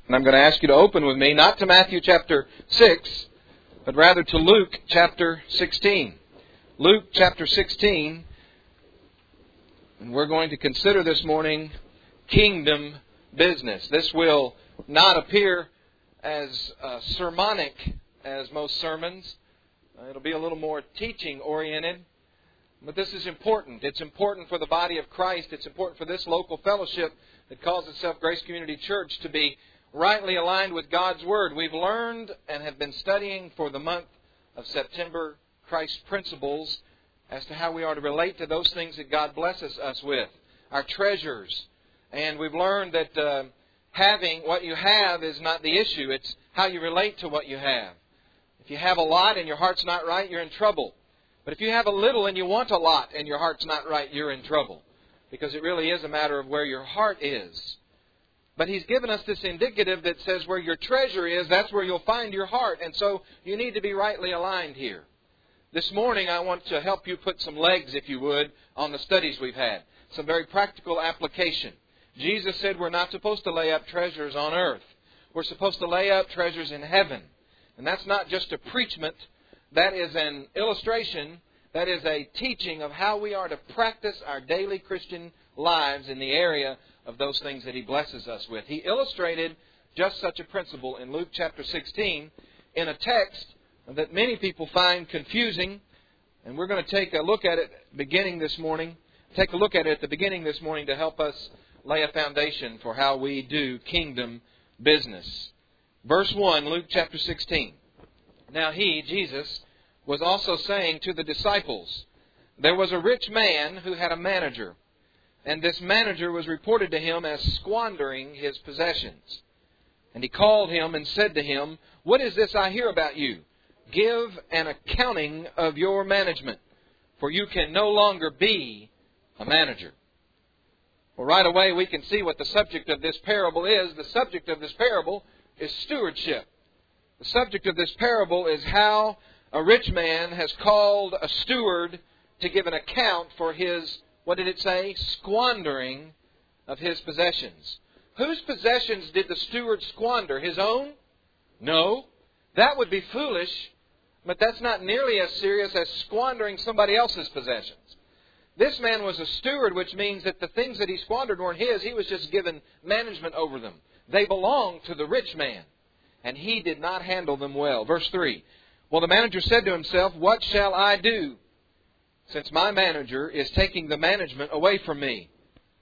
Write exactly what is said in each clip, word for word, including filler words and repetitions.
And I'm going to ask you to open with me, not to Matthew chapter six, but rather to Luke chapter sixteen. Luke chapter sixteen, and we're going to consider this morning kingdom business. This will not appear as uh, sermonic as most sermons. Uh, it'll be a little more teaching-oriented. But this is important. It's important for the body of Christ. It's important for this local fellowship that calls itself Grace Community Church to be rightly aligned with God's Word. We've learned and have been studying for the month of September Christ's principles as to how we are to relate to those things that God blesses us with, our treasures. And we've learned that uh, having what you have is not the issue. It's how you relate to what you have. If you have a lot and your heart's not right, you're in trouble. But if you have a little and you want a lot and your heart's not right, you're in trouble. Because it really is a matter of where your heart is. But He's given us this indicative that says where your treasure is, that's where you'll find your heart. And so you need to be rightly aligned here. This morning I want to help you put some legs, if you would, on the studies we've had. Some very practical application. Jesus said we're not supposed to lay up treasures on earth. We're supposed to lay up treasures in heaven. And that's not just a preachment. That is an illustration. That is a teaching of how we are to practice our daily Christian lives in the area of those things that He blesses us with. He illustrated just such a principle in Luke chapter sixteen in a text that many people find confusing. And we're going to take a look at it beginning this morning. Take a look at it at the beginning this morning to help us lay a foundation for how we do kingdom business. Verse one, Luke chapter sixteen. Now He, Jesus, was also saying to the disciples, there was a rich man who had a manager, and this manager was reported to him as squandering his possessions. And he called him and said to him, what is this I hear about you? Give an accounting of your management, for you can no longer be a manager. Well, right away we can see what the subject of this parable is. The subject of this parable is stewardship. The subject of this parable is how a rich man has called a steward to give an account for his, what did it say? Squandering of his possessions. Whose possessions did the steward squander? His own? No. That would be foolish, but that's not nearly as serious as squandering somebody else's possessions. This man was a steward, which means that the things that he squandered weren't his. He was just given management over them. They belonged to the rich man, and he did not handle them well. Verse three. Well, the manager said to himself, what shall I do, since my manager is taking the management away from me?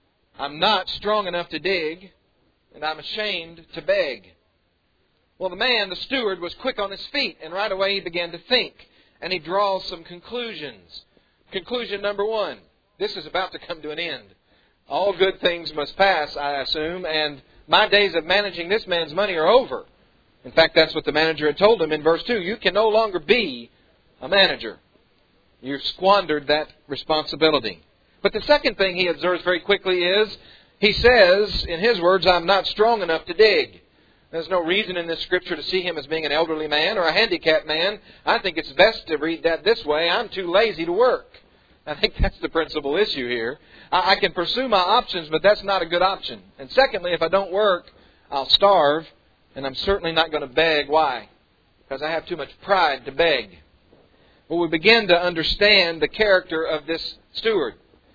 I'm not strong enough to dig, and I'm ashamed to beg. Well, the man, the steward, was quick on his feet, and right away he began to think, and he draws some conclusions. Conclusion number one, this is about to come to an end. All good things must pass, I assume, and my days of managing this man's money are over. In fact, that's what the manager had told him in verse two. You can no longer be a manager. You've squandered that responsibility. But the second thing he observes very quickly is, he says, in his words, I'm not strong enough to dig. There's no reason in this scripture to see him as being an elderly man or a handicapped man. I think it's best to read that this way. I'm too lazy to work. I think that's the principal issue here. I can pursue my options, but that's not a good option. And secondly, if I don't work, I'll starve. And I'm certainly not going to beg. Why? Because I have too much pride to beg. Well, we begin to understand the character of this steward.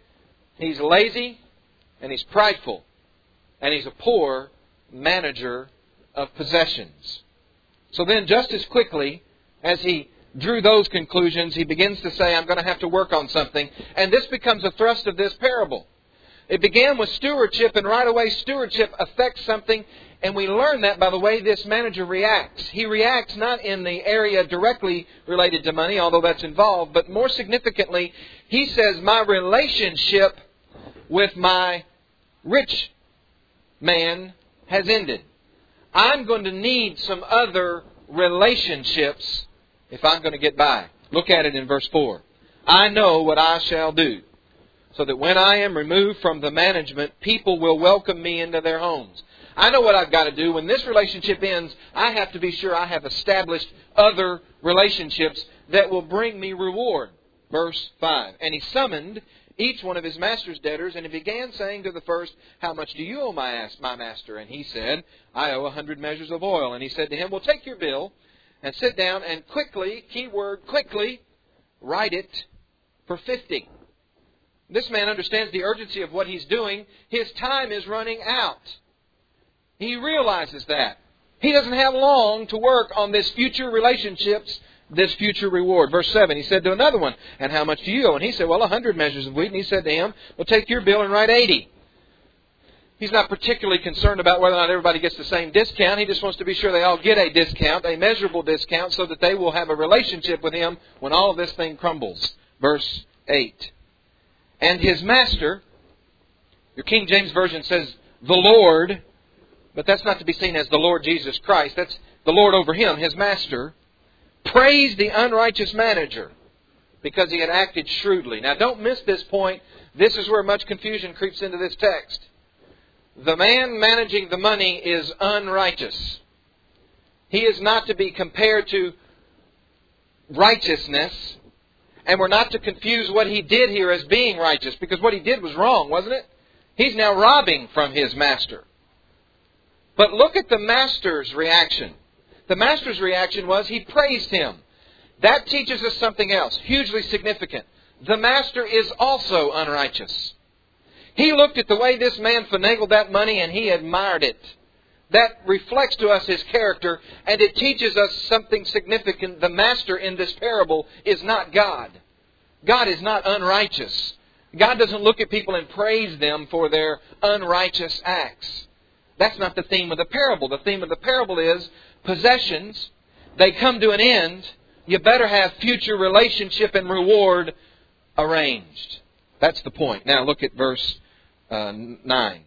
He's lazy and he's prideful. And he's a poor manager of possessions. So then just as quickly as he drew those conclusions, he begins to say, I'm going to have to work on something. And this becomes a thrust of this parable. It began with stewardship, and right away stewardship affects something. And we learn that by the way this manager reacts. He reacts not in the area directly related to money, although that's involved, but more significantly, he says, my relationship with my rich man has ended. I'm going to need some other relationships if I'm going to get by. Look at it in verse four. I know what I shall do, so that when I am removed from the management, people will welcome me into their homes. I know what I've got to do. When this relationship ends, I have to be sure I have established other relationships that will bring me reward. Verse five. And he summoned each one of his master's debtors, and he began saying to the first, How much do you owe my, my master? And he said, I owe a hundred measures of oil. And he said to him, Well, take your bill and sit down and quickly, key word, quickly, write it for fifty. This man understands the urgency of what he's doing. His time is running out. He realizes that. He doesn't have long to work on this future relationships, this future reward. Verse seven, he said to another one, And how much do you owe? And he said, Well, a hundred measures of wheat. And he said to him, Well, take your bill and write eighty. He's not particularly concerned about whether or not everybody gets the same discount. He just wants to be sure they all get a discount, a measurable discount, so that they will have a relationship with him when all of this thing crumbles. Verse eight. And his master, your King James Version says, the Lord, but that's not to be seen as the Lord Jesus Christ. That's the Lord over him, his master, praised the unrighteous manager because he had acted shrewdly. Now don't miss this point. This is where much confusion creeps into this text. The man managing the money is unrighteous. He is not to be compared to righteousness. And we're not to confuse what he did here as being righteous, because what he did was wrong, wasn't it? He's now robbing from his master. But look at the master's reaction. The master's reaction was he praised him. That teaches us something else, hugely significant. The master is also unrighteous. He looked at the way this man finagled that money and he admired it. That reflects to us his character, and it teaches us something significant. The master in this parable is not God. God is not unrighteous. God doesn't look at people and praise them for their unrighteous acts. That's not the theme of the parable. The theme of the parable is possessions. They come to an end. You better have future relationship and reward arranged. That's the point. Now look at verse uh, nine.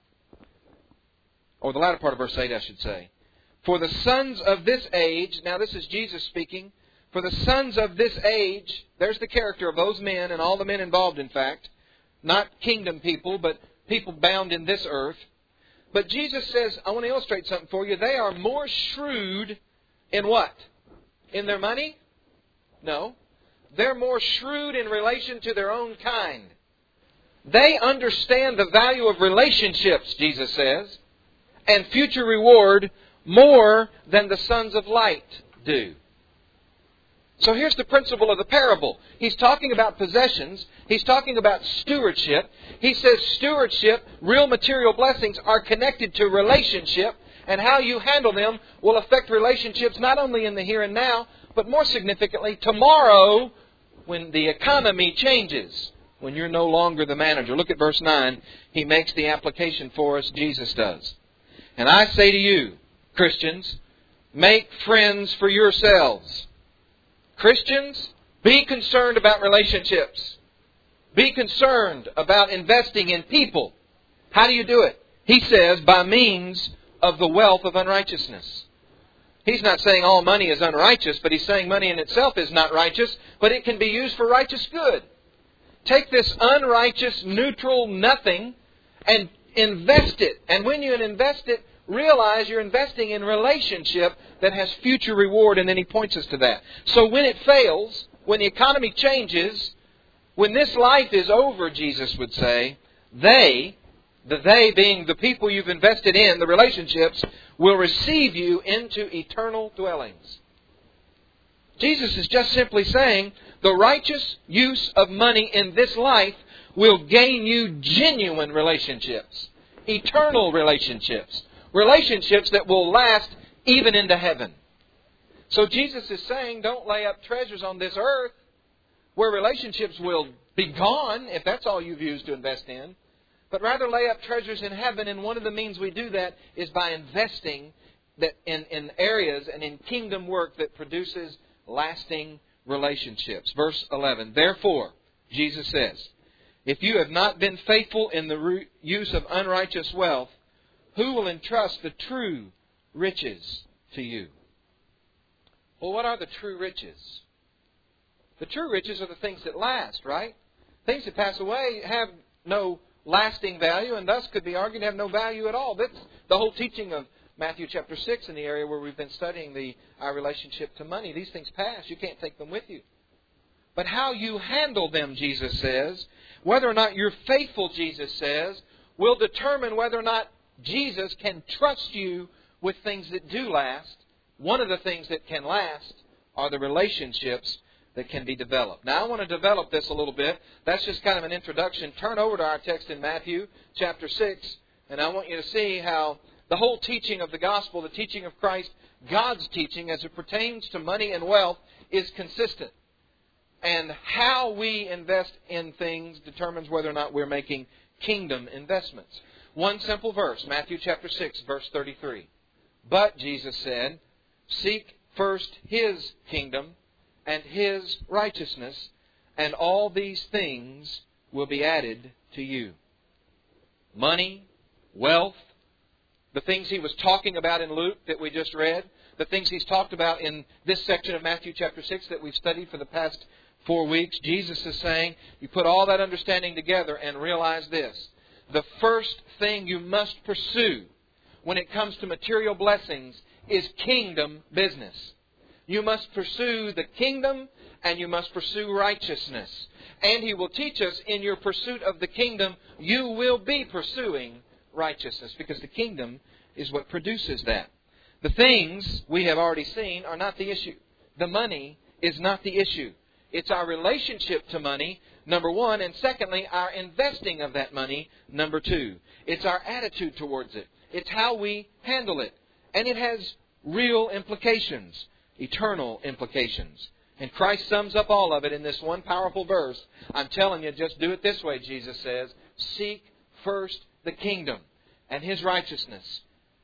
Or the latter part of verse eight, I should say. For the sons of this age, now this is Jesus speaking, for the sons of this age, there's the character of those men and all the men involved, in fact, not kingdom people, but people bound in this earth. But Jesus says, I want to illustrate something for you. They are more shrewd in what? In their money? No. They're more shrewd in relation to their own kind. They understand the value of relationships, Jesus says, and future reward more than the sons of light do. So here's the principle of the parable. He's talking about possessions. He's talking about stewardship. He says stewardship, real material blessings, are connected to relationship, and how you handle them will affect relationships not only in the here and now, but more significantly tomorrow when the economy changes, when you're no longer the manager. Look at verse nine. He makes the application for us. Jesus does. And I say to you, Christians, make friends for yourselves. Christians, be concerned about relationships. Be concerned about investing in people. How do you do it? He says, by means of the wealth of unrighteousness. He's not saying all money is unrighteous, but he's saying money in itself is not righteous, but it can be used for righteous good. Take this unrighteous, neutral nothing and invest it. And when you invest it, realize you're investing in relationship that has future reward, and then he points us to that. So when it fails, when the economy changes, when this life is over, Jesus would say, they, the they being the people you've invested in, the relationships, will receive you into eternal dwellings. Jesus is just simply saying the righteous use of money in this life will gain you genuine relationships, eternal relationships, relationships that will last even into heaven. So Jesus is saying, don't lay up treasures on this earth where relationships will be gone, if that's all you've used to invest in, but rather lay up treasures in heaven. And one of the means we do that is by investing that in, in areas and in kingdom work that produces lasting relationships. Verse eleven, therefore, Jesus says, if you have not been faithful in the re- use of unrighteous wealth, who will entrust the true riches to you? Well, what are the true riches? The true riches are the things that last, right? Things that pass away have no lasting value, and thus could be argued to have no value at all. That's the whole teaching of Matthew chapter six in the area where we've been studying the our relationship to money. These things pass. You can't take them with you. But how you handle them, Jesus says, whether or not you're faithful, Jesus says, will determine whether or not Jesus can trust you with things that do last. One of the things that can last are the relationships that can be developed. Now, I want to develop this a little bit. That's just kind of an introduction. Turn over to our text in Matthew chapter six, and I want you to see how the whole teaching of the gospel, the teaching of Christ, God's teaching as it pertains to money and wealth is consistent. And how we invest in things determines whether or not we're making kingdom investments. One simple verse, Matthew chapter six, verse thirty-three. But, Jesus said, seek first His kingdom and His righteousness, and all these things will be added to you. Money, wealth, the things He was talking about in Luke that we just read, the things He's talked about in this section of Matthew chapter six that we've studied for the past four weeks, Jesus is saying, you put all that understanding together and realize this. The first thing you must pursue when it comes to material blessings is kingdom business. You must pursue the kingdom and you must pursue righteousness. And He will teach us in your pursuit of the kingdom, you will be pursuing righteousness because the kingdom is what produces that. The things we have already seen are not the issue. The money is not the issue. It's our relationship to money, number one, and secondly, our investing of that money, number two. It's our attitude towards it. It's how we handle it. And it has real implications, eternal implications. And Christ sums up all of it in this one powerful verse. I'm telling you, just do it this way, Jesus says. Seek first the kingdom and His righteousness,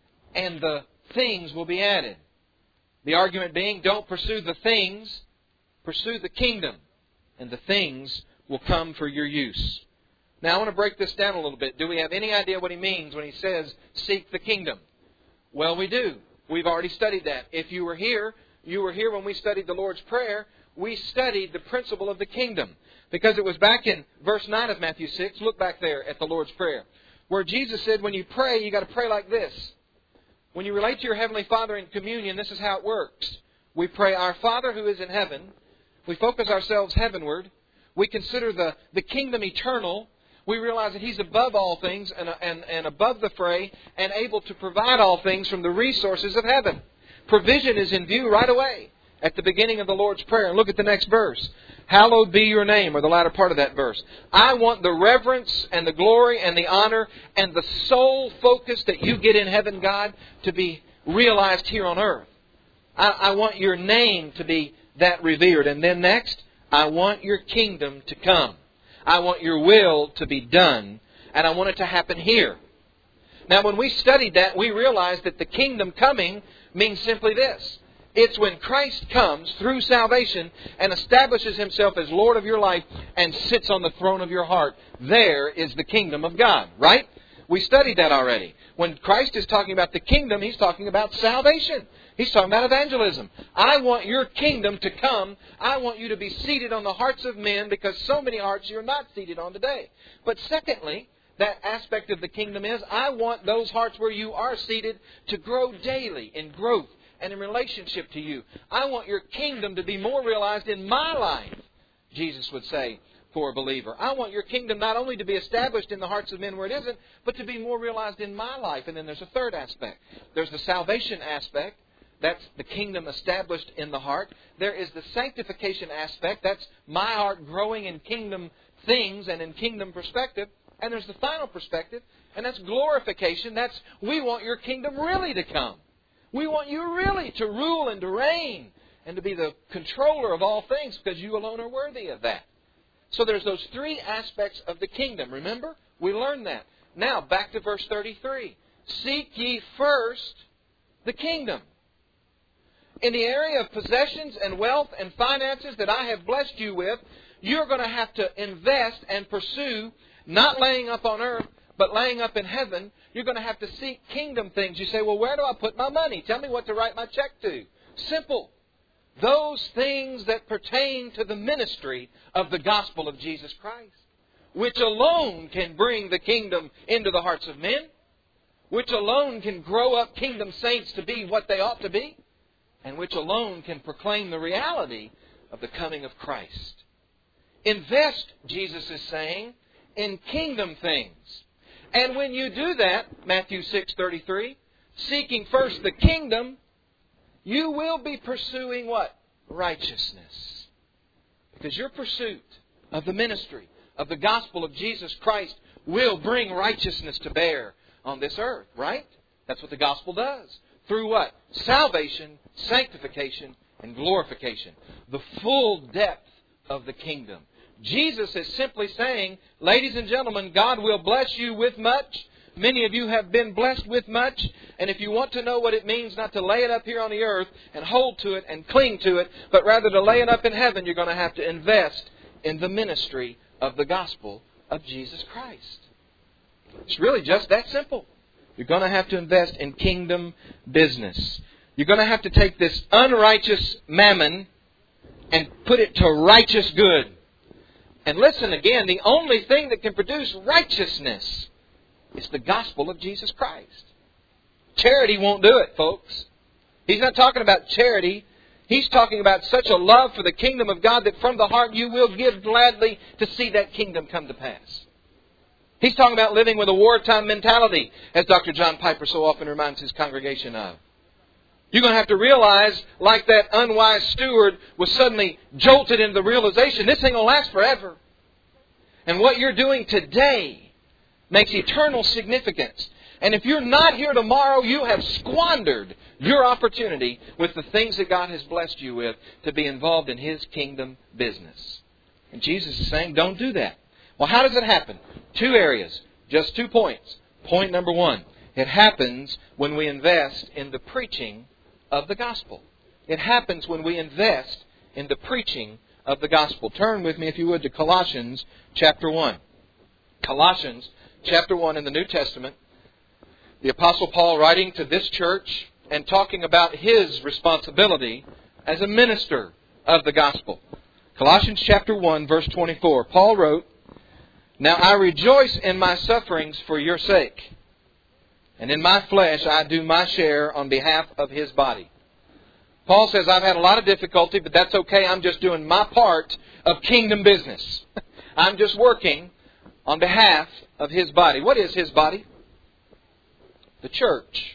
and the things will be added. The argument being, don't pursue the things, pursue the kingdom, and the things will come for your use. Now, I want to break this down a little bit. Do we have any idea what He means when He says, seek the kingdom? Well, we do. We've already studied that. If you were here, you were here when we studied the Lord's Prayer. We studied the principle of the kingdom. Because it was back in verse nine of Matthew six. Look back there at the Lord's Prayer. Where Jesus said, when you pray, you got to pray like this. When you relate to your Heavenly Father in communion, this is how it works. We pray, Our Father who is in heaven. We focus ourselves heavenward. We consider the, the kingdom eternal. We realize that He's above all things and, and, and above the fray and able to provide all things from the resources of heaven. Provision is in view right away at the beginning of the Lord's Prayer. And look at the next verse. Hallowed be your name, or the latter part of that verse. I want the reverence and the glory and the honor and the sole focus that you get in heaven, God, to be realized here on earth. I, I want your name to be that revered. And then next, I want your kingdom to come. I want your will to be done. And I want it to happen here. Now, when we studied that, we realized that the kingdom coming means simply this. It's when Christ comes through salvation and establishes Himself as Lord of your life and sits on the throne of your heart. There is the kingdom of God, right? We studied that already. When Christ is talking about the kingdom, He's talking about salvation. He's talking about evangelism. I want your kingdom to come. I want you to be seated on the hearts of men because so many hearts you're not seated on today. But secondly, that aspect of the kingdom is I want those hearts where you are seated to grow daily in growth and in relationship to you. I want your kingdom to be more realized in my life, Jesus would say, for a believer. I want your kingdom not only to be established in the hearts of men where it isn't, but to be more realized in my life. And then there's a third aspect. There's the salvation aspect. That's the kingdom established in the heart. There is the sanctification aspect. That's my heart growing in kingdom things and in kingdom perspective. And there's the final perspective, and that's glorification. That's we want your kingdom really to come. We want you really to rule and to reign and to be the controller of all things because you alone are worthy of that. So there's those three aspects of the kingdom. Remember? We learned that. Now, back to verse thirty-three. Seek ye first the kingdom. In the area of possessions and wealth and finances that I have blessed you with, you're going to have to invest and pursue, not laying up on earth, but laying up in heaven. You're going to have to seek kingdom things. You say, well, where do I put my money? Tell me what to write my check to. Simple. Those things that pertain to the ministry of the gospel of Jesus Christ, which alone can bring the kingdom into the hearts of men, which alone can grow up kingdom saints to be what they ought to be, and which alone can proclaim the reality of the coming of Christ. Invest, Jesus is saying, in kingdom things. And when you do that, Matthew six thirty-three, seeking first the kingdom, you will be pursuing what? Righteousness. Because your pursuit of the ministry of the gospel of Jesus Christ will bring righteousness to bear on this earth, right? That's what the gospel does. Through what? Salvation, sanctification, and glorification. The full depth of the kingdom. Jesus is simply saying, ladies and gentlemen, God will bless you with much. Many of you have been blessed with much. And if you want to know what it means not to lay it up here on the earth and hold to it and cling to it, but rather to lay it up in heaven, you're going to have to invest in the ministry of the gospel of Jesus Christ. It's really just that simple. You're going to have to invest in kingdom business. You're going to have to take this unrighteous mammon and put it to righteous good. And listen again, the only thing that can produce righteousness is the gospel of Jesus Christ. Charity won't do it, folks. He's not talking about charity. He's talking about such a love for the kingdom of God that from the heart you will give gladly to see that kingdom come to pass. He's talking about living with a wartime mentality, as Doctor John Piper so often reminds his congregation of. You're going to have to realize, like that unwise steward was suddenly jolted into the realization, this ain't going to last forever. And what you're doing today makes eternal significance. And if you're not here tomorrow, you have squandered your opportunity with the things that God has blessed you with to be involved in His kingdom business. And Jesus is saying, don't do that. Well, how does it happen? Two areas, just two points. Point number one, it happens when we invest in the preaching of the gospel. It happens when we invest in the preaching of the gospel. Turn with me, if you would, to Colossians chapter one. Colossians chapter one in the New Testament. The Apostle Paul writing to this church and talking about his responsibility as a minister of the gospel. Colossians chapter one, verse twenty-four. Paul wrote, "Now I rejoice in my sufferings for your sake. And in my flesh I do my share on behalf of His body." Paul says, I've had a lot of difficulty, but that's okay. I'm just doing my part of kingdom business. I'm just working on behalf of His body. What is His body? The church.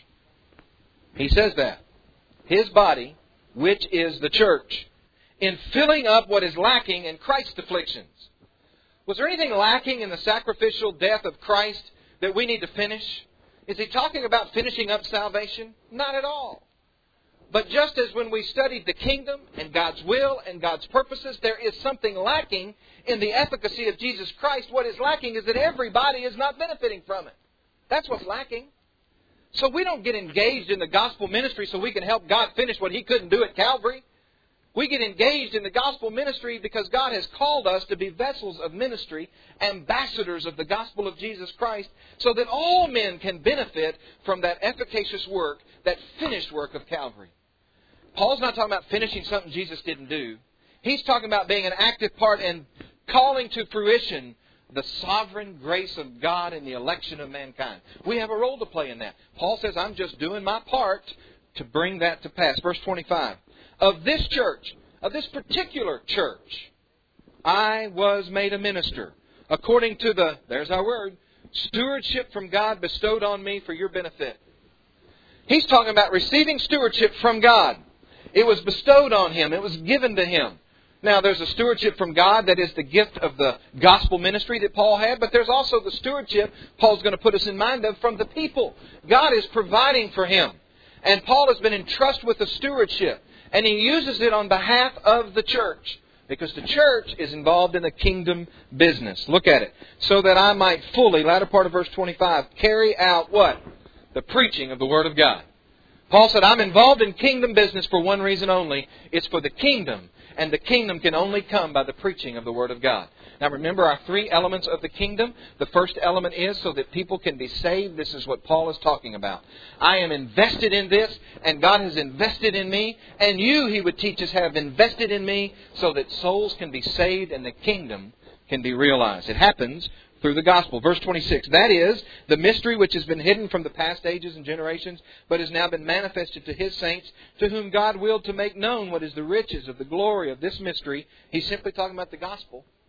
He says that. His body, which is the church, in filling up what is lacking in Christ's afflictions. Was there anything lacking in the sacrificial death of Christ that we need to finish? Is he talking about finishing up salvation? Not at all. But just as when we studied the kingdom and God's will and God's purposes, there is something lacking in the efficacy of Jesus Christ. What is lacking is that everybody is not benefiting from it. That's what's lacking. So we don't get engaged in the gospel ministry so we can help God finish what He couldn't do at Calvary. We get engaged in the gospel ministry because God has called us to be vessels of ministry, ambassadors of the gospel of Jesus Christ, so that all men can benefit from that efficacious work, that finished work of Calvary. Paul's not talking about finishing something Jesus didn't do. He's talking about being an active part in calling to fruition the sovereign grace of God in the election of mankind. We have a role to play in that. Paul says, I'm just doing my part to bring that to pass. Verse twenty-five. Of this church, of this particular church, I was made a minister, according to the, there's our word, stewardship from God bestowed on me for your benefit. He's talking about receiving stewardship from God. It was bestowed on him. It was given to him. Now, there's a stewardship from God that is the gift of the gospel ministry that Paul had, but there's also the stewardship Paul's going to put us in mind of from the people. God is providing for him. And Paul has been entrusted with the stewardship. And he uses it on behalf of the church. Because the church is involved in the kingdom business. Look at it. So that I might fully, latter part of verse twenty-five, carry out what? The preaching of the Word of God. Paul said, I'm involved in kingdom business for one reason only. It's for the kingdom. And the kingdom can only come by the preaching of the Word of God. Now remember our three elements of the kingdom. The first element is so that people can be saved. This is what Paul is talking about. I am invested in this, and God has invested in me. And you, he would teach us, have invested in me so that souls can be saved and the kingdom can be realized. It happens through the gospel. Verse twenty-six, that is, the mystery which has been hidden from the past ages and generations, but has now been manifested to His saints, to whom God willed to make known what is the riches of the glory of this mystery. He's simply talking about the gospel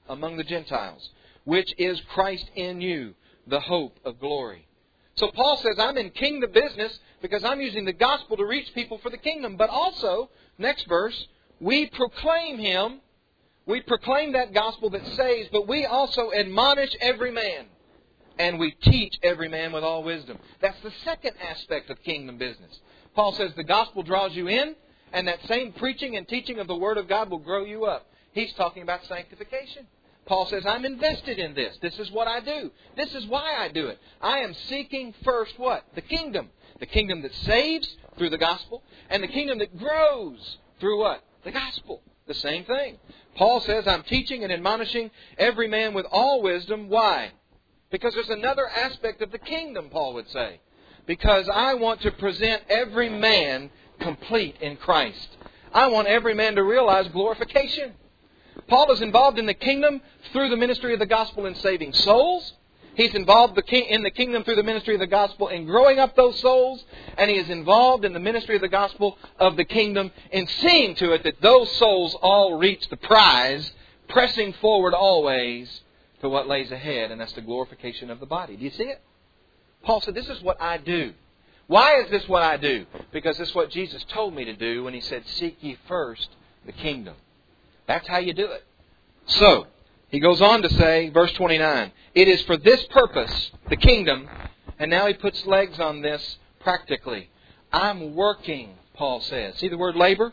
among the Gentiles, which is Christ in you, the hope of glory. So Paul says, I'm in kingdom business because I'm using the gospel to reach people for the kingdom. But also, next verse, we proclaim Him. We proclaim that gospel that saves, but we also admonish every man. And we teach every man with all wisdom. That's the second aspect of kingdom business. Paul says the gospel draws you in, and that same preaching and teaching of the Word of God will grow you up. He's talking about sanctification. Paul says, I'm invested in this. This is what I do. This is why I do it. I am seeking first what? The kingdom. The kingdom that saves through the gospel, and the kingdom that grows through what? The gospel. The same thing. Paul says, I'm teaching and admonishing every man with all wisdom. Why? Because there's another aspect of the kingdom, Paul would say. Because I want to present every man complete in Christ. I want every man to realize glorification. Paul is involved in the kingdom through the ministry of the gospel in saving souls. He's involved in the kingdom through the ministry of the gospel in growing up those souls. And he is involved in the ministry of the gospel of the kingdom in seeing to it that those souls all reach the prize, pressing forward always to what lays ahead, and that's the glorification of the body. Do you see it? Paul said, this is what I do. Why is this what I do? Because this is what Jesus told me to do when He said, seek ye first the kingdom. That's how you do it. So, he goes on to say, verse twenty-nine, it is for this purpose, the kingdom, and now he puts legs on this practically. I'm working, Paul says. See the word labor?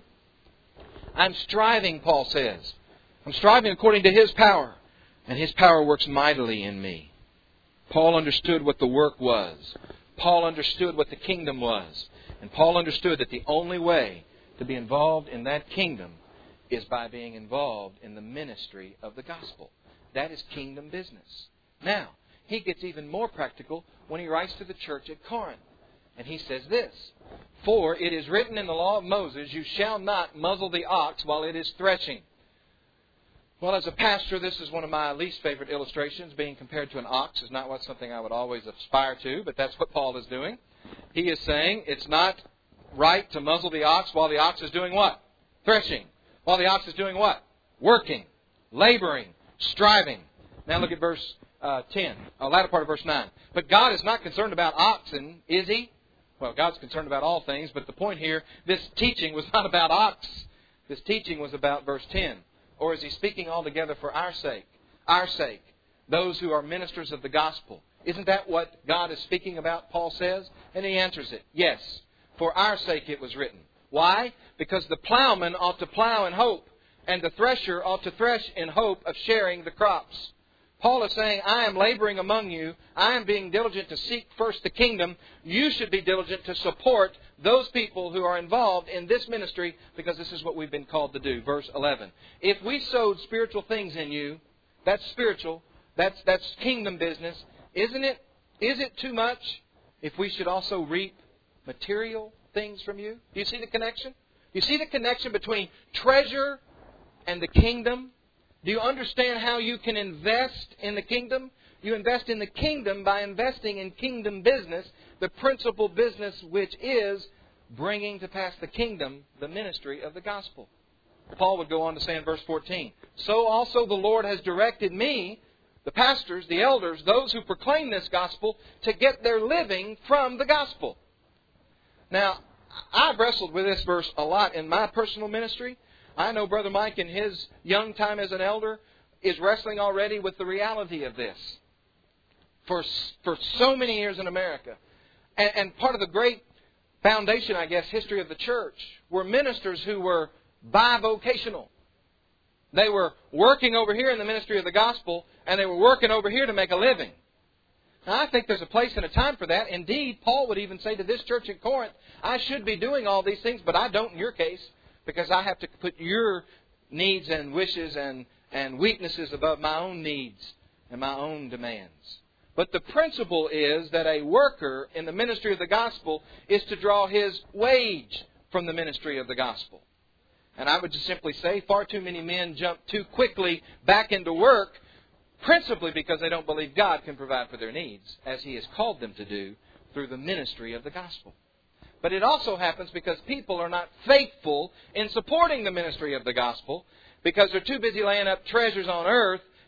I'm striving, Paul says. I'm striving according to His power, and His power works mightily in me. Paul understood what the work was. Paul understood what the kingdom was. And Paul understood that the only way to be involved in that kingdom is by being involved in the ministry of the gospel. That is kingdom business. Now, he gets even more practical when he writes to the church at Corinth. And he says this, for it is written in the law of Moses, you shall not muzzle the ox while it is threshing. Well, as a pastor, this is one of my least favorite illustrations. Being compared to an ox is not what something I would always aspire to, but that's what Paul is doing. He is saying it's not right to muzzle the ox while the ox is doing what? Threshing. While the ox is doing what? Working, laboring, striving. Now look at verse uh, ten, uh, latter part of verse nine. But God is not concerned about oxen, is He? Well, God's concerned about all things, but the point here, this teaching was not about ox. This teaching was about verse ten. Or is He speaking altogether for our sake? Our sake. Those who are ministers of the gospel. Isn't that what God is speaking about, Paul says? And he answers it. Yes. For our sake it was written. Why? Because the plowman ought to plow in hope, and the thresher ought to thresh in hope of sharing the crops. Paul is saying, I am laboring among you. I am being diligent to seek first the kingdom. You should be diligent to support those people who are involved in this ministry, because this is what we've been called to do. Verse eleven. If we sowed spiritual things in you, that's spiritual, that's that's kingdom business. Isn't it? Is it too much if we should also reap material things from you? Do you see the connection? Do you see the connection between treasure and the kingdom? Do you understand how you can invest in the kingdom? You invest in the kingdom by investing in kingdom business, the principal business which is bringing to pass the kingdom, the ministry of the gospel. Paul would go on to say in verse fourteen, so also the Lord has directed me, the pastors, the elders, those who proclaim this gospel, to get their living from the gospel. Now, I've wrestled with this verse a lot in my personal ministry. I know Brother Mike in his young time as an elder is wrestling already with the reality of this for for so many years in America. And, and part of the great foundation, I guess, history of the church were ministers who were bivocational. They were working over here in the ministry of the gospel, and they were working over here to make a living. Now, I think there's a place and a time for that. Indeed, Paul would even say to this church at Corinth, I should be doing all these things, but I don't in your case, because I have to put your needs and wishes and, and weaknesses above my own needs and my own demands. But the principle is that a worker in the ministry of the gospel is to draw his wage from the ministry of the gospel. And I would just simply say far too many men jump too quickly back into work, principally because they don't believe God can provide for their needs, as He has called them to do through the ministry of the gospel. But it also happens because people are not faithful in supporting the ministry of the gospel, because they're too busy laying up treasures on earth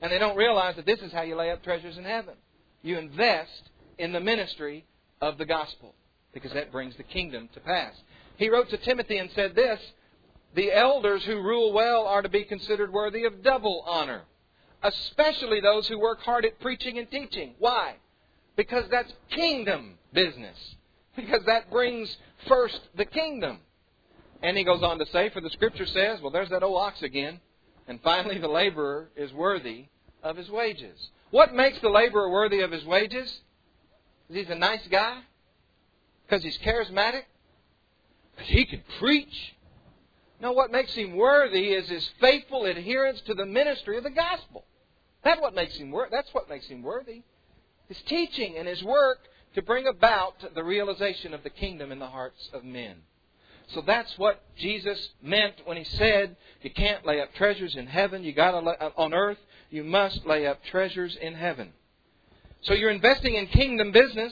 And they don't realize that this is how you lay up treasures in heaven. You invest in the ministry of the gospel, because that brings the kingdom to pass. He wrote to Timothy and said this, the elders who rule well are to be considered worthy of double honor, especially those who work hard at preaching and teaching. Why? Because that's kingdom business. Because that brings first the kingdom. And he goes on to say, for the Scripture says, well, there's that old ox again. And finally, the laborer is worthy of his wages. What makes the laborer worthy of his wages? Is he's a nice guy? Because he's charismatic? Because he can preach? No, what makes him worthy is his faithful adherence to the ministry of the gospel. That's what makes him wor- That's what makes him worthy. His teaching and his work to bring about the realization of the kingdom in the hearts of men. So that's what Jesus meant when He said, you can't lay up treasures in heaven. You got to lay, on earth, you must lay up treasures in heaven. So you're investing in kingdom business.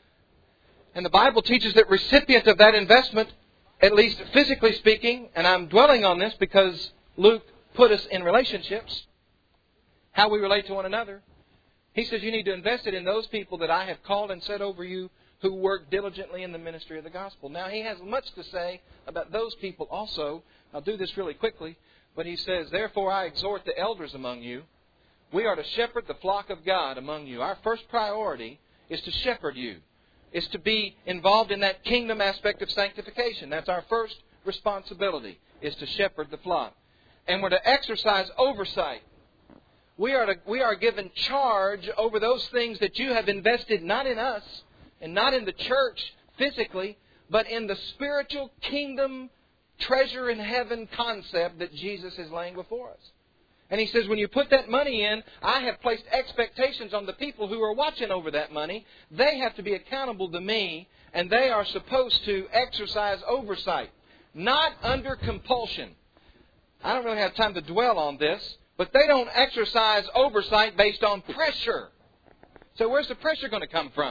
And the Bible teaches that recipient of that investment, at least physically speaking, and I'm dwelling on this because Luke put us in relationships, how we relate to one another. He says you need to invest it in those people that I have called and set over you who work diligently in the ministry of the gospel. Now, he has much to say about those people also. I'll do this really quickly. But he says, therefore I exhort the elders among you. We are to shepherd the flock of God among you. Our first priority is to shepherd you. Is to be involved in that kingdom aspect of sanctification. That's our first responsibility, is to shepherd the flock. And we're to exercise oversight. We are to, we are given charge over those things that you have invested not in us, and not in the church physically, but in the spiritual kingdom treasure in heaven concept that Jesus is laying before us. And he says, when you put that money in, I have placed expectations on the people who are watching over that money. They have to be accountable to me, and they are supposed to exercise oversight, not under compulsion. I don't really have time to dwell on this, but they don't exercise oversight based on pressure. So where's the pressure going to come from?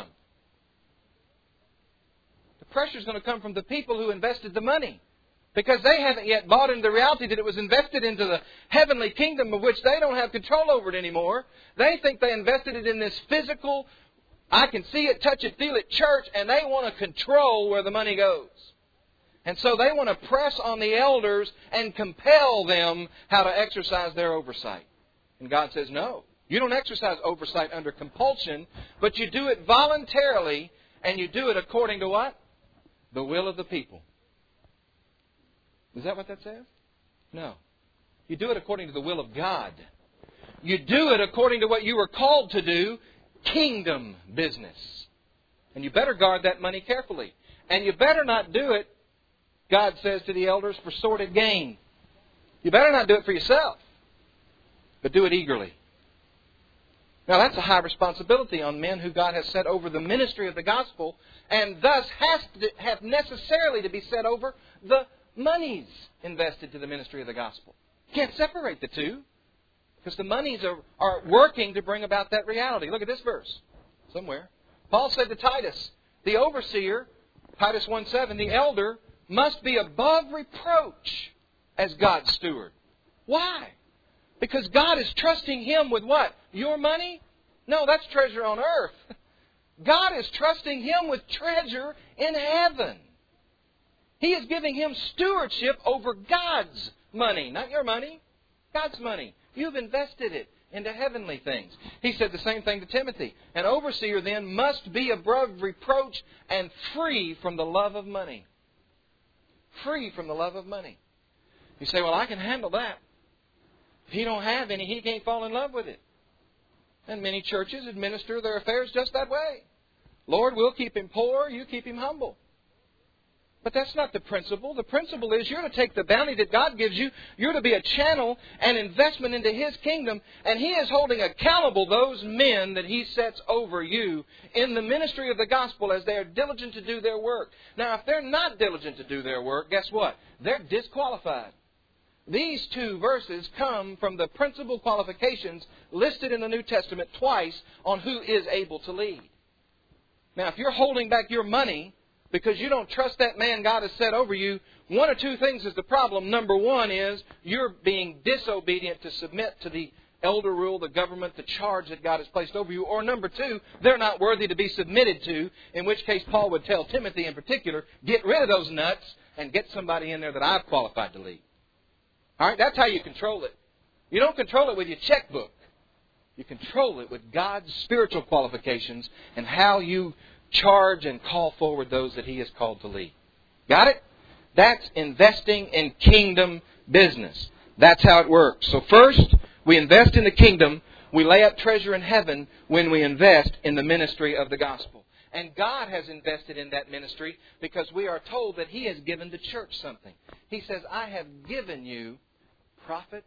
Pressure is going to come from the people who invested the money, because they haven't yet bought into the reality that it was invested into the heavenly kingdom of which they don't have control over it anymore. They think they invested it in this physical, I can see it, touch it, feel it church, and they want to control where the money goes. And so they want to press on the elders and compel them how to exercise their oversight. And God says, no, you don't exercise oversight under compulsion, but you do it voluntarily, and you do it according to what? The will of the people. Is that what that says? No. You do it according to the will of God. You do it according to what you were called to do, kingdom business. And you better guard that money carefully. And you better not do it, God says to the elders, for sordid gain. You better not do it for yourself, but do it eagerly. Now, that's a high responsibility on men who God has set over the ministry of the gospel, and thus has to have necessarily to be set over the monies invested to the ministry of the gospel. You can't separate the two, because the monies are, are working to bring about that reality. Look at this verse somewhere. Paul said to Titus, the overseer, Titus one seven, the elder must be above reproach as God's steward. Why? Because God is trusting him with what? Your money? No, that's treasure on earth. God is trusting him with treasure in heaven. He is giving him stewardship over God's money. Not your money. God's money. You've invested it into heavenly things. He said the same thing to Timothy. An overseer then must be above reproach and free from the love of money. Free from the love of money. You say, well, I can handle that. If he don't have any, he can't fall in love with it. And many churches administer their affairs just that way. Lord, we'll keep him poor, you keep him humble. But that's not the principle. The principle is you're to take the bounty that God gives you. You're to be a channel and investment into His kingdom. And He is holding accountable those men that He sets over you in the ministry of the gospel as they are diligent to do their work. Now, if they're not diligent to do their work, guess what? They're disqualified. These two verses come from the principal qualifications listed in the New Testament twice on who is able to lead. Now, if you're holding back your money because you don't trust that man God has set over you, one or two things is the problem. Number one is you're being disobedient to submit to the elder rule, the government, the charge that God has placed over you. Or number two, they're not worthy to be submitted to, in which case Paul would tell Timothy in particular, get rid of those nuts and get somebody in there that I've qualified to lead. All right, that's how you control it. You don't control it with your checkbook. You control it with God's spiritual qualifications and how you charge and call forward those that He has called to lead. Got it? That's investing in kingdom business. That's how it works. So first, we invest in the kingdom. We lay up treasure in heaven when we invest in the ministry of the gospel. And God has invested in that ministry because we are told that He has given the church something. He says, I have given you prophets,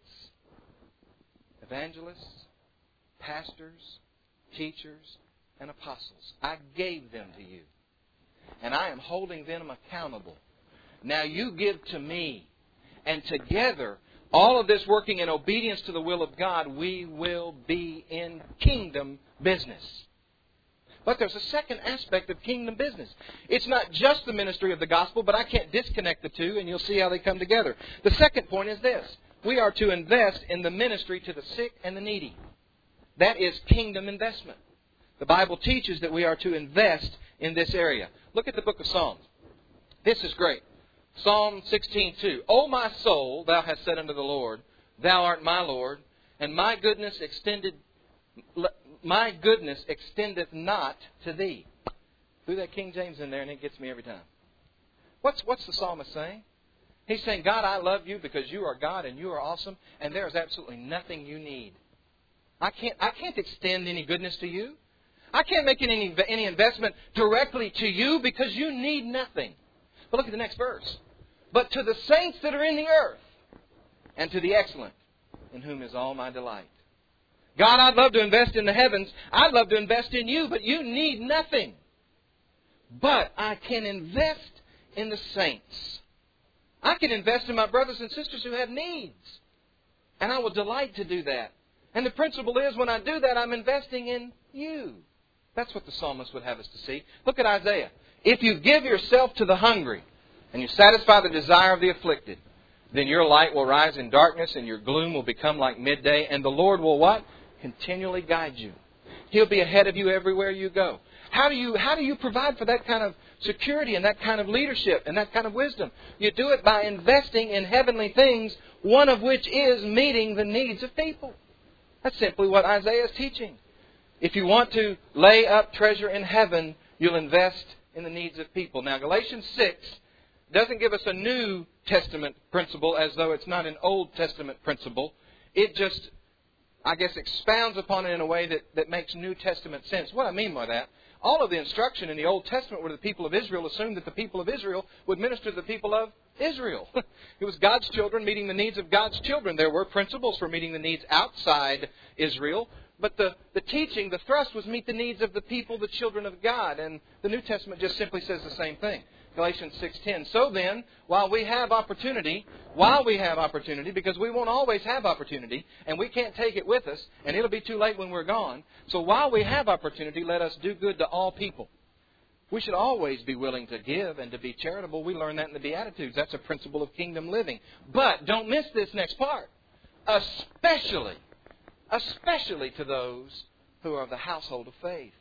evangelists, pastors, teachers, and apostles. I gave them to you. And I am holding them accountable. Now you give to me. And together, all of this working in obedience to the will of God, we will be in kingdom business. But there's a second aspect of kingdom business. It's not just the ministry of the gospel, but I can't disconnect the two, and you'll see how they come together. The second point is this. We are to invest in the ministry to the sick and the needy. That is kingdom investment. The Bible teaches that we are to invest in this area. Look at the book of Psalms. This is great. Psalm sixteen two. O my soul, thou hast said unto the Lord, thou art my Lord, and my goodness extended, my goodness extendeth not to thee. Threw that King James in there, and it gets me every time. What's what's the psalmist saying? He's saying, God, I love you because you are God and you are awesome, and there is absolutely nothing you need. I can't I can't extend any goodness to you. I can't make any any investment directly to you because you need nothing. But look at the next verse. But to the saints that are in the earth, and to the excellent, in whom is all my delight. God, I'd love to invest in the heavens. I'd love to invest in you, but you need nothing. But I can invest in the saints. I can invest in my brothers and sisters who have needs. And I will delight to do that. And the principle is, when I do that, I'm investing in you. That's what the psalmist would have us to see. Look at Isaiah. If you give yourself to the hungry, and you satisfy the desire of the afflicted, then your light will rise in darkness, and your gloom will become like midday, and the Lord will what? Continually guide you. He'll be ahead of you everywhere you go. How do you, how do you provide for that kind of security and that kind of leadership and that kind of wisdom? You do it by investing in heavenly things, one of which is meeting the needs of people. That's simply what Isaiah is teaching. If you want to lay up treasure in heaven, you'll invest in the needs of people. Now, Galatians six doesn't give us a New Testament principle as though it's not an Old Testament principle. It just, I guess, expounds upon it in a way that, that makes New Testament sense. What I mean by that, all of the instruction in the Old Testament where the people of Israel assumed that the people of Israel would minister to the people of Israel. It was God's children meeting the needs of God's children. There were principles for meeting the needs outside Israel, but the, the teaching, the thrust was meet the needs of the people, the children of God. And the New Testament just simply says the same thing. Galatians six ten. So then, while we have opportunity, while we have opportunity, because we won't always have opportunity, and we can't take it with us, and it'll be too late when we're gone. So while we have opportunity, let us do good to all people. We should always be willing to give and to be charitable. We learn that in the Beatitudes. That's a principle of kingdom living. But don't miss this next part. Especially, especially to those who are of the household of faith.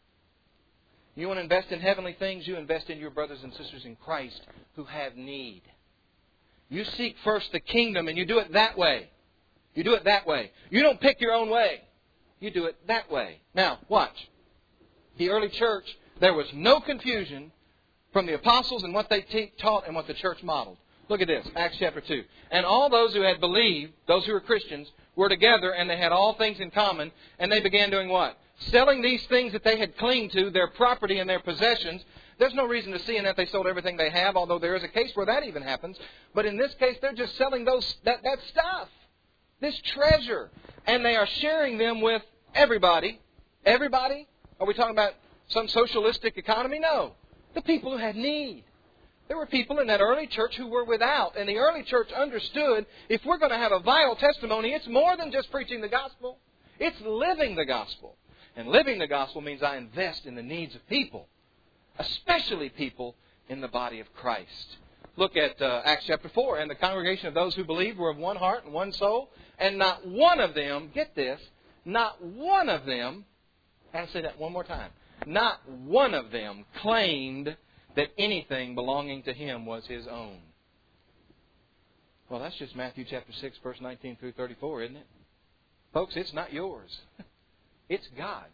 You want to invest in heavenly things, you invest in your brothers and sisters in Christ who have need. You seek first the kingdom, and you do it that way. You do it that way. You don't pick your own way. You do it that way. Now, watch. The early church, there was no confusion from the apostles and what they te- taught and what the church modeled. Look at this, Acts chapter two. And all those who had believed, those who were Christians, were together, and they had all things in common, and they began doing what? Selling these things that they had clinged to, their property and their possessions. There's no reason to see in that they sold everything they have, although there is a case where that even happens. But in this case, they're just selling those that, that stuff, this treasure. And they are sharing them with everybody. Everybody? Are we talking about some socialistic economy? No. The people who had need. There were people in that early church who were without. And the early church understood if we're going to have a vital testimony, it's more than just preaching the gospel. It's living the gospel. And living the gospel means I invest in the needs of people, especially people in the body of Christ. Look at uh, Acts chapter four. And the congregation of those who believed were of one heart and one soul. And not one of them, get this, not one of them, I'll say that one more time. Not one of them claimed that anything belonging to him was his own. Well, that's just Matthew chapter six, verse nineteen through thirty-four, isn't it? Folks, it's not yours. It's God's.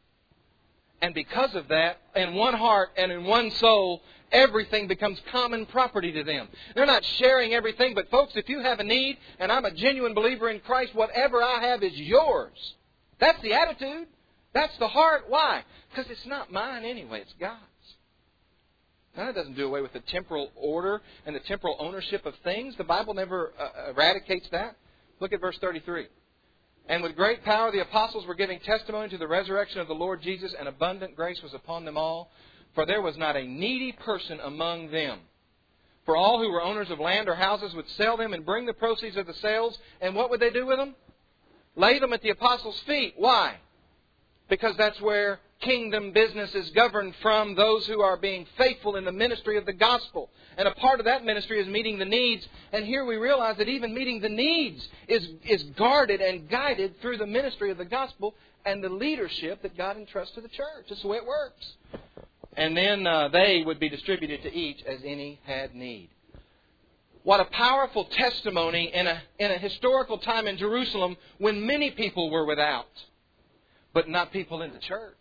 And because of that, in one heart and in one soul, everything becomes common property to them. They're not sharing everything, but folks, if you have a need, and I'm a genuine believer in Christ, whatever I have is yours. That's the attitude. That's the heart. Why? Because it's not mine anyway. It's God's. Now, that doesn't do away with the temporal order and the temporal ownership of things. The Bible never uh, eradicates that. Look at verse thirty-three. And with great power the apostles were giving testimony to the resurrection of the Lord Jesus, and abundant grace was upon them all. For there was not a needy person among them. For all who were owners of land or houses would sell them and bring the proceeds of the sales. And what would they do with them? Lay them at the apostles' feet. Why? Because that's where kingdom business is governed from those who are being faithful in the ministry of the gospel. And a part of that ministry is meeting the needs. And here we realize that even meeting the needs is, is guarded and guided through the ministry of the gospel and the leadership that God entrusts to the church. That's the way it works. And then uh, they would be distributed to each as any had need. What a powerful testimony in a, in a historical time in Jerusalem when many people were without, but not people in the church.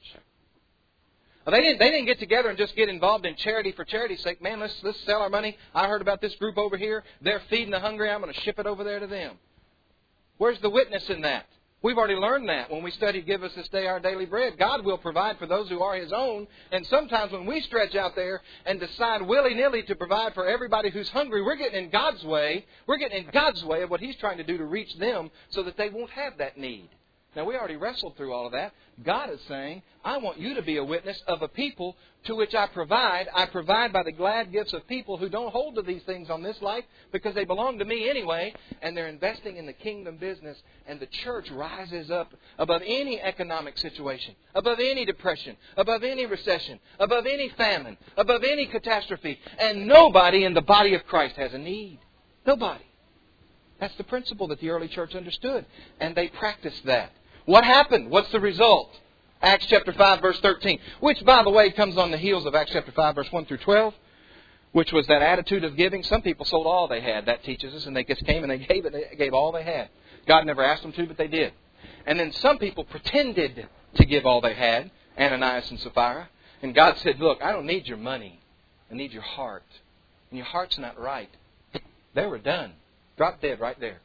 Well, they didn't, they didn't get together and just get involved in charity for charity's sake. Man, let's, let's sell our money. I heard about this group over here. They're feeding the hungry. I'm going to ship it over there to them. Where's the witness in that? We've already learned that when we studied Give Us This Day Our Daily Bread. God will provide for those who are His own. And sometimes when we stretch out there and decide willy-nilly to provide for everybody who's hungry, we're getting in God's way. We're getting in God's way of what He's trying to do to reach them so that they won't have that need. Now, we already wrestled through all of that. God is saying, I want you to be a witness of a people to which I provide. I provide by the glad gifts of people who don't hold to these things on this life because they belong to me anyway, and they're investing in the kingdom business, and the church rises up above any economic situation, above any depression, above any recession, above any famine, above any catastrophe, and nobody in the body of Christ has a need. Nobody. That's the principle that the early church understood, and they practiced that. What happened? What's the result? Acts chapter five, verse thirteen. Which, by the way, comes on the heels of Acts chapter five, verse one through twelve. Which was that attitude of giving. Some people sold all they had. That teaches us. And they just came and they gave it. They gave all they had. God never asked them to, but they did. And then some people pretended to give all they had. Ananias and Sapphira. And God said, look, I don't need your money. I need your heart. And your heart's not right. They were done. Drop dead right there.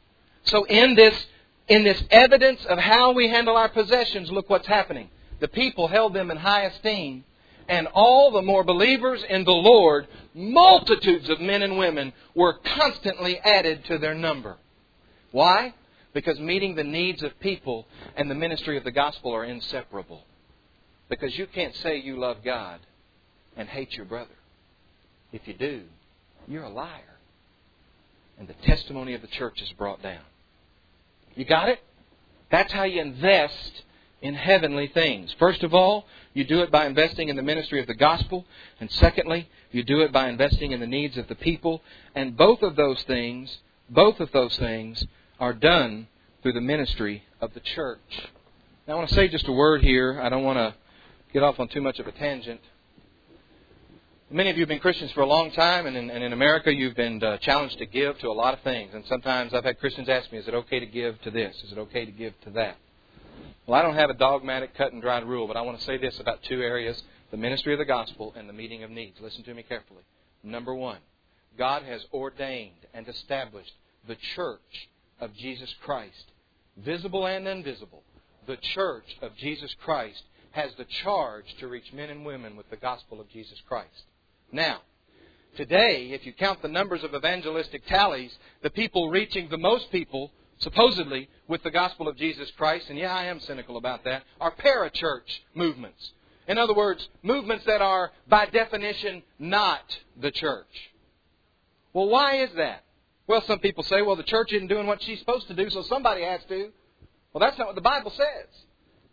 So in this In this evidence of how we handle our possessions, look what's happening. The people held them in high esteem, and all the more believers in the Lord, multitudes of men and women were constantly added to their number. Why? Because meeting the needs of people and the ministry of the gospel are inseparable. Because you can't say you love God and hate your brother. If you do, you're a liar. And the testimony of the church is brought down. You got it? That's how you invest in heavenly things. First of all, you do it by investing in the ministry of the gospel. And secondly, you do it by investing in the needs of the people. And both of those things, both of those things are done through the ministry of the church. Now I want to say just a word here. I don't want to get off on too much of a tangent. Many of you have been Christians for a long time, and in, and in America you've been uh, challenged to give to a lot of things. And sometimes I've had Christians ask me, is it okay to give to this? Is it okay to give to that? Well, I don't have a dogmatic, cut-and-dried rule, but I want to say this about two areas, the ministry of the gospel and the meeting of needs. Listen to me carefully. Number one, God has ordained and established the church of Jesus Christ, visible and invisible. The church of Jesus Christ has the charge to reach men and women with the gospel of Jesus Christ. Now, today, if you count the numbers of evangelistic tallies, the people reaching the most people, supposedly, with the gospel of Jesus Christ, and yeah, I am cynical about that, are parachurch movements. In other words, movements that are, by definition, not the church. Well, why is that? Well, some people say, well, the church isn't doing what she's supposed to do, so somebody has to. Well, that's not what the Bible says.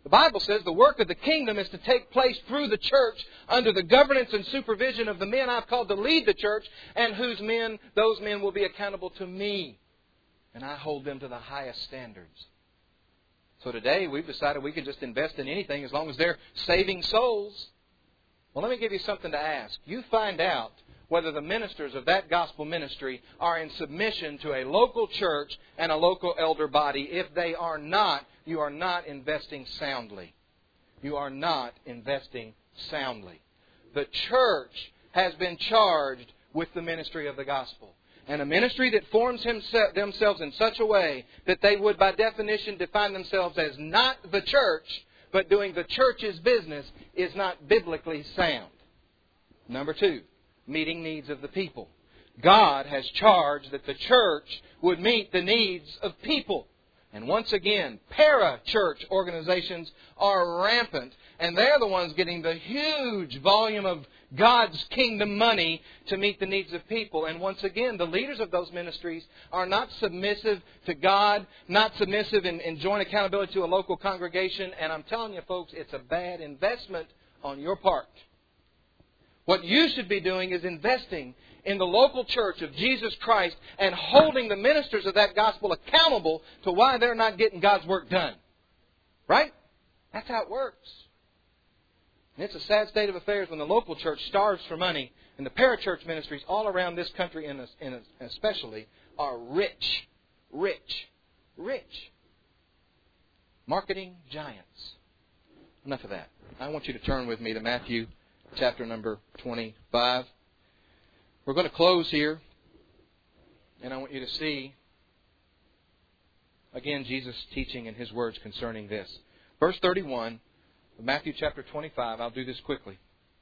The Bible says the work of the kingdom is to take place through the church under the governance and supervision of the men I've called to lead the church, and whose men, those men will be accountable to me. And I hold them to the highest standards. So today we've decided we can just invest in anything as long as they're saving souls. Well, let me give you something to ask. You find out whether the ministers of that gospel ministry are in submission to a local church and a local elder body. If they are not, you are not investing soundly. You are not investing soundly. The church has been charged with the ministry of the gospel. And a ministry that forms himself, themselves in such a way that they would by definition define themselves as not the church, but doing the church's business, is not biblically sound. Number two, meeting needs of the people. God has charged that the church would meet the needs of people. And once again, para-church organizations are rampant, and they're the ones getting the huge volume of God's kingdom money to meet the needs of people. And once again, the leaders of those ministries are not submissive to God, not submissive in, in joint accountability to a local congregation. And I'm telling you, folks, it's a bad investment on your part. What you should be doing is investing in the local church of Jesus Christ and holding the ministers of that gospel accountable to why they're not getting God's work done. Right? That's how it works. And it's a sad state of affairs when the local church starves for money and the parachurch ministries all around this country and especially are rich, rich, rich. Marketing giants. Enough of that. I want you to turn with me to Matthew chapter number twenty-five. We're going to close here, and I want you to see, again, Jesus' teaching and His words concerning this. Verse thirty-one of Matthew chapter twenty-five. I'll do this quickly.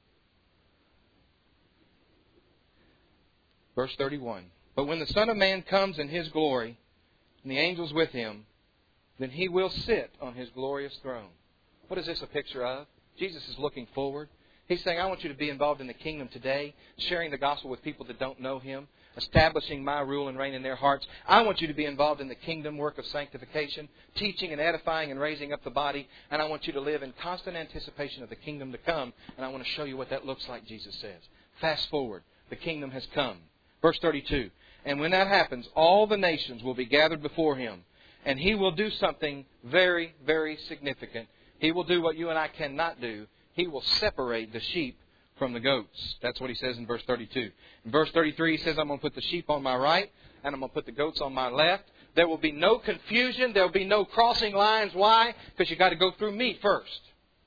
Verse thirty-one. But when the Son of Man comes in His glory, and the angels with Him, then He will sit on His glorious throne. What is this a picture of? Jesus is looking forward. He's saying, I want you to be involved in the kingdom today, sharing the gospel with people that don't know Him, establishing my rule and reign in their hearts. I want you to be involved in the kingdom work of sanctification, teaching and edifying and raising up the body. And I want you to live in constant anticipation of the kingdom to come. And I want to show you what that looks like, Jesus says. Fast forward. The kingdom has come. Verse thirty-two. And when that happens, all the nations will be gathered before Him. And He will do something very, very significant. He will do what you and I cannot do. He will separate the sheep from the goats. That's what He says in verse thirty-two. In verse thirty-three, He says, I'm going to put the sheep on my right, and I'm going to put the goats on my left. There will be no confusion. There will be no crossing lines. Why? Because you've got to go through me first.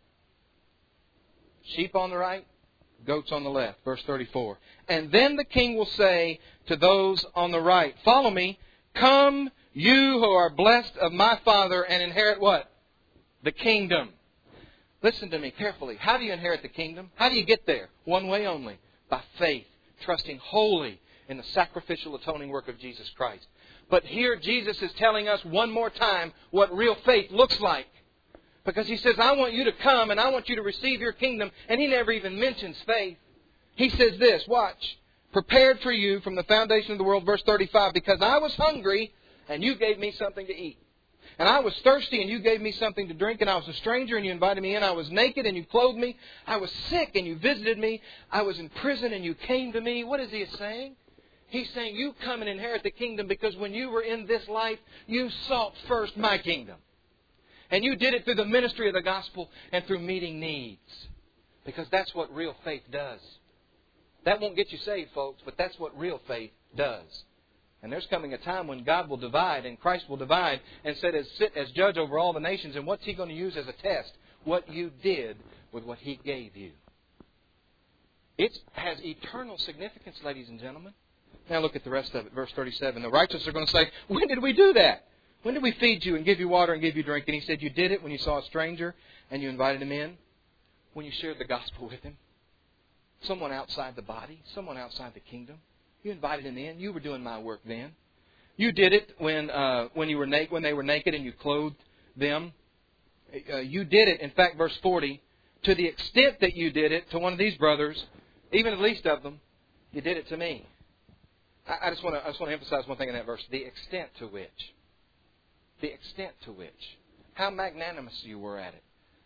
Sheep on the right, goats on the left. Verse thirty-four. And then the King will say to those on the right, follow me, come you who are blessed of my Father, and inherit what? The kingdom. Listen to me carefully. How do you inherit the kingdom? How do you get there? One way only. By faith. Trusting wholly in the sacrificial atoning work of Jesus Christ. But here Jesus is telling us one more time what real faith looks like. Because He says, I want you to come and I want you to receive your kingdom. And He never even mentions faith. He says this, watch. Prepared for you from the foundation of the world, verse thirty-five. Because I was hungry and you gave me something to eat. And I was thirsty and you gave me something to drink. And I was a stranger and you invited me in. I was naked and you clothed me. I was sick and you visited me. I was in prison and you came to me. What is He saying? He's saying you come and inherit the kingdom because when you were in this life, you sought first my kingdom. And you did it through the ministry of the gospel and through meeting needs. Because that's what real faith does. That won't get you saved, folks, but that's what real faith does. And there's coming a time when God will divide and Christ will divide and sit as, sit as judge over all the nations. And what's He going to use as a test? What you did with what He gave you. It has eternal significance, ladies and gentlemen. Now look at the rest of it. Verse thirty-seven. The righteous are going to say, when did we do that? When did we feed you and give you water and give you drink? And He said, you did it when you saw a stranger and you invited him in. When you shared the gospel with him. Someone outside the body. Someone outside the kingdom. You invited him in. You were doing my work then. You did it when uh, when you were naked, when they were naked, and you clothed them. Uh, you did it. In fact, verse forty, to the extent that you did it to one of these brothers, even the least of them, you did it to me. I, I just want to I just want to emphasize one thing in that verse: the extent to which, the extent to which, how magnanimous you were at it,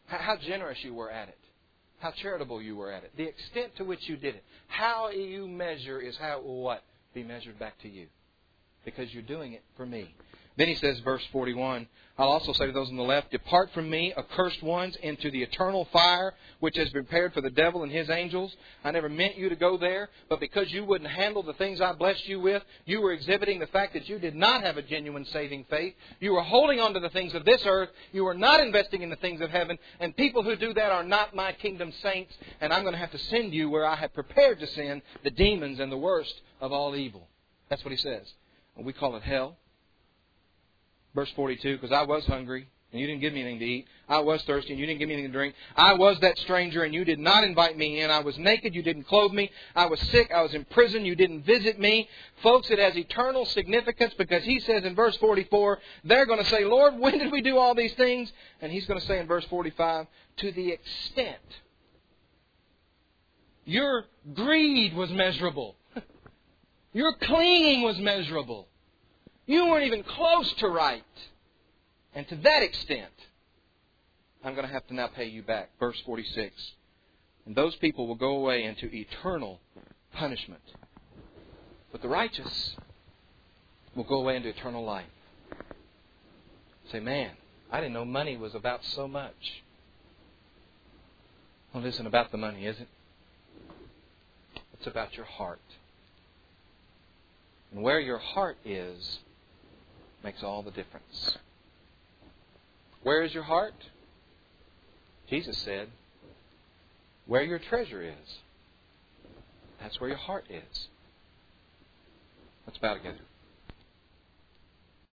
how generous you were at it, how charitable you were at it, the extent to which you did it. How you measure is how it will what? Be measured back to you. Because you're doing it for me. Then he says, verse forty-one, I'll also say to those on the left, depart from me, accursed ones, into the eternal fire, which has been prepared for the devil and his angels. I never meant you to go there, but because you wouldn't handle the things I blessed you with, you were exhibiting the fact that you did not have a genuine saving faith. You were holding on to the things of this earth. You were not investing in the things of heaven. And people who do that are not my kingdom saints. And I'm going to have to send you where I have prepared to send the demons and the worst of all evil. That's what he says. Well, we call it hell. Verse forty-two, because I was hungry and you didn't give me anything to eat. I was thirsty and you didn't give me anything to drink. I was that stranger and you did not invite me in. I was naked, you didn't clothe me. I was sick, I was in prison, you didn't visit me. Folks, it has eternal significance because he says in verse forty-four, they're going to say, Lord, when did we do all these things? And he's going to say in verse forty-five, to the extent your greed was measurable. Your clinging was measurable. You weren't even close to right. And to that extent, I'm going to have to now pay you back. Verse forty-six. And those people will go away into eternal punishment. But the righteous will go away into eternal life. Say, man, I didn't know money was about so much. Well, it isn't about the money, is it? It's about your heart. And where your heart is makes all the difference. Where is your heart? Jesus said, where your treasure is, that's where your heart is. Let's bow together.